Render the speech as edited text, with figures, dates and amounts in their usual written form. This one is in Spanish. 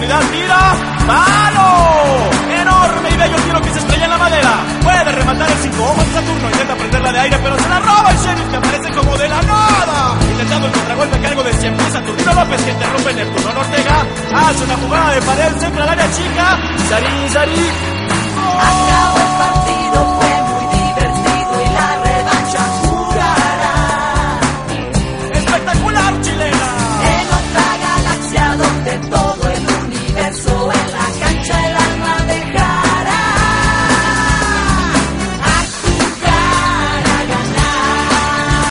profundidad, tira, ¡palo! Enorme y bello tiro que se estrella en la madera. Puede rematar el 5 ojos de Saturno, intenta prenderla de aire, pero se la roba el Sheriff, que aparece como de la nada. Intentando el contragolpe a cargo de 100 pies, Saturnino López, que interrumpe Neptuno Ortega. Hace una jugada de pared, centra al área chica. Sari. Acabó el partido.